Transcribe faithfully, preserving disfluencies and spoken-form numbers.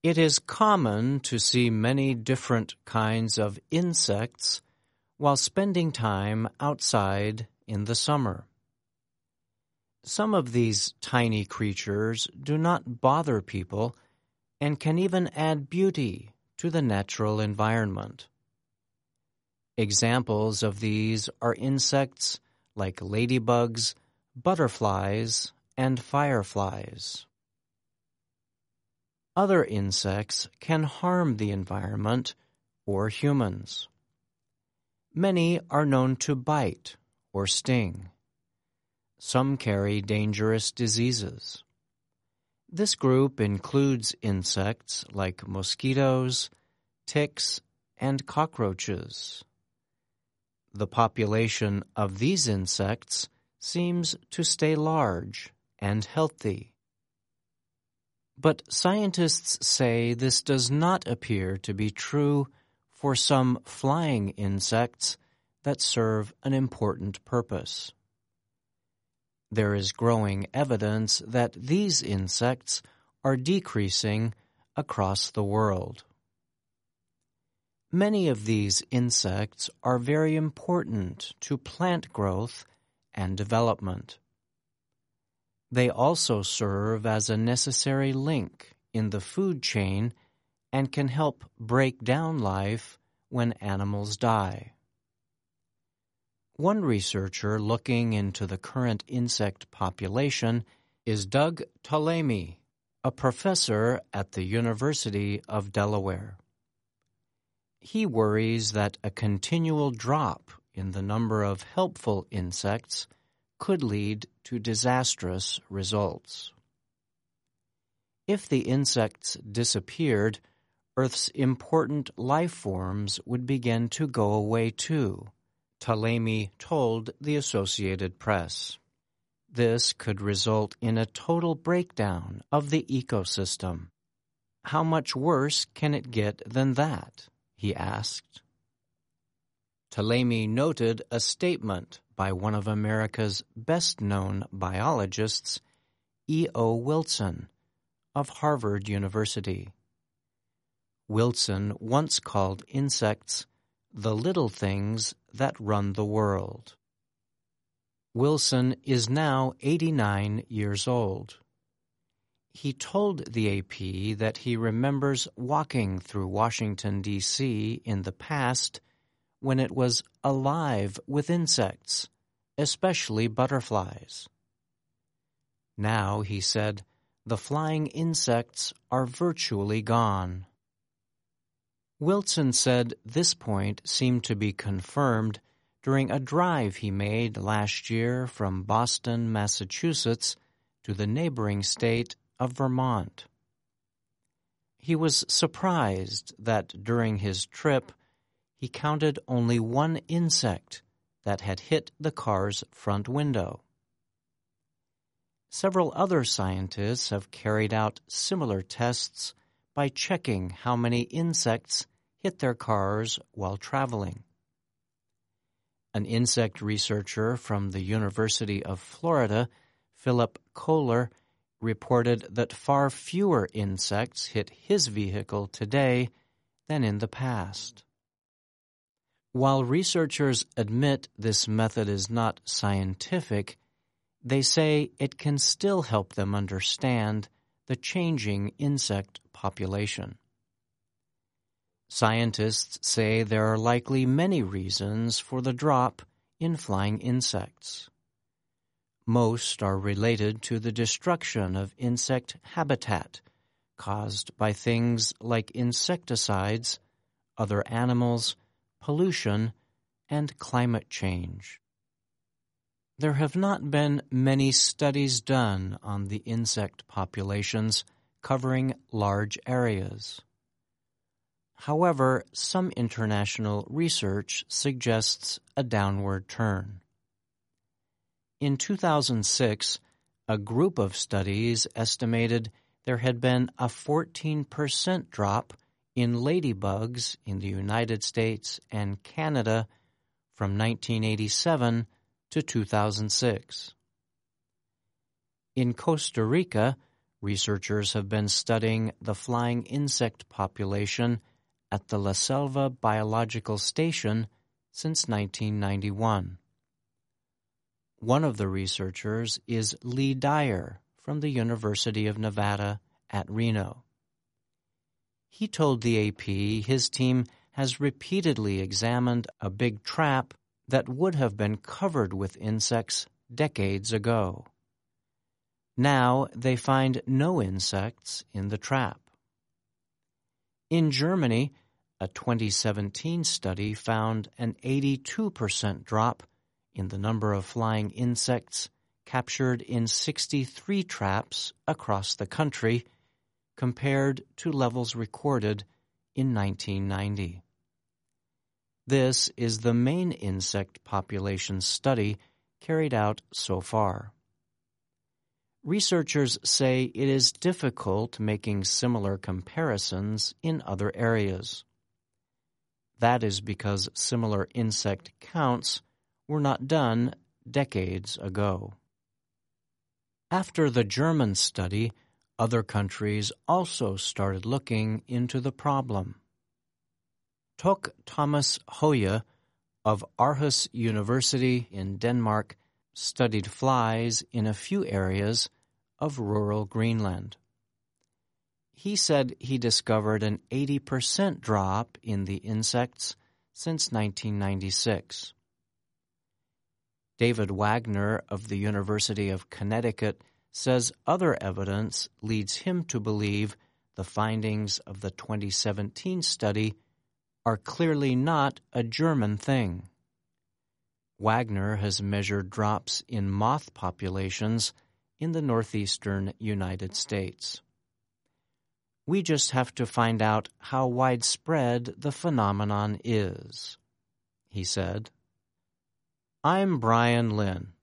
It is common to see many different kinds of insects while spending time outside in the summer. Some of these tiny creatures do not bother people and can even add beauty to the natural environment. Examples of these are insects like ladybugs, butterflies, and fireflies. Other insects can harm the environment or humans. Many are known to bite or sting. Some carry dangerous diseases. This group includes insects like mosquitoes, ticks, and cockroaches. The population of these insects seems to stay large and healthy. But scientists say this does not appear to be true for some flying insects that serve an important purpose. There is growing evidence that these insects are decreasing across the world. Many of these insects are very important to plant growth and development. They also serve as a necessary link in the food chain and can help break down life when animals die. One researcher looking into the current insect population is Doug Tallamy, a professor at the University of Delaware. He worries that a continual drop in the number of helpful insects could lead to disastrous results. If the insects disappeared, Earth's important life forms would begin to go away too, Tallamy told the Associated Press. This could result in a total breakdown of the ecosystem. How much worse can it get than that? He asked. Tallamy noted a statement by one of America's best-known biologists, E O Wilson, of Harvard University. Wilson once called insects the little things that run the world. Wilson is now eighty-nine years old. He told the A P that he remembers walking through Washington, D C in the past when it was alive with insects, especially butterflies. Now, he said, the flying insects are virtually gone. Wilson said this point seemed to be confirmed during a drive he made last year from Boston, Massachusetts, to the neighboring state of Vermont. He was surprised that during his trip, he counted only one insect that had hit the car's front window. Several other scientists have carried out similar tests by checking how many insects hit their cars while traveling. An insect researcher from the University of Florida, Philip Kohler, reported that far fewer insects hit his vehicle today than in the past. While researchers admit this method is not scientific, they say it can still help them understand the changing insect population. Scientists say there are likely many reasons for the drop in flying insects. Most are related to the destruction of insect habitat caused by things like insecticides, other animals, pollution, and climate change. There have not been many studies done on the insect populations covering large areas. However, some international research suggests a downward turn. In two thousand six, a group of studies estimated there had been a fourteen percent drop in ladybugs in the United States and Canada from nineteen eighty-seven to two thousand six. In Costa Rica, Researchers have been studying the flying insect population at the La Selva Biological Station since nineteen ninety-one. One of the researchers is Lee Dyer from the University of Nevada at Reno. He told the A P his team has repeatedly examined a big trap that would have been covered with insects decades ago. Now they find no insects in the trap. In Germany, a twenty seventeen study found an eighty-two percent drop in the number of flying insects captured in sixty-three traps across the country compared to levels recorded in nineteen ninety. This is the main insect population study carried out so far. Researchers say it is difficult making similar comparisons in other areas. That is because similar insect counts were not done decades ago. After the German study, other countries also started looking into the problem. Tok Thomas Hoye of Aarhus University in Denmark studied flies in a few areas of rural Greenland. He said he discovered an eighty percent drop in the insects since nineteen ninety-six. David Wagner of the University of Connecticut says other evidence leads him to believe the findings of the twenty seventeen study are clearly not a German thing. Wagner has measured drops in moth populations in the northeastern United States. We just have to find out how widespread the phenomenon is, he said. I'm Brian Lynn.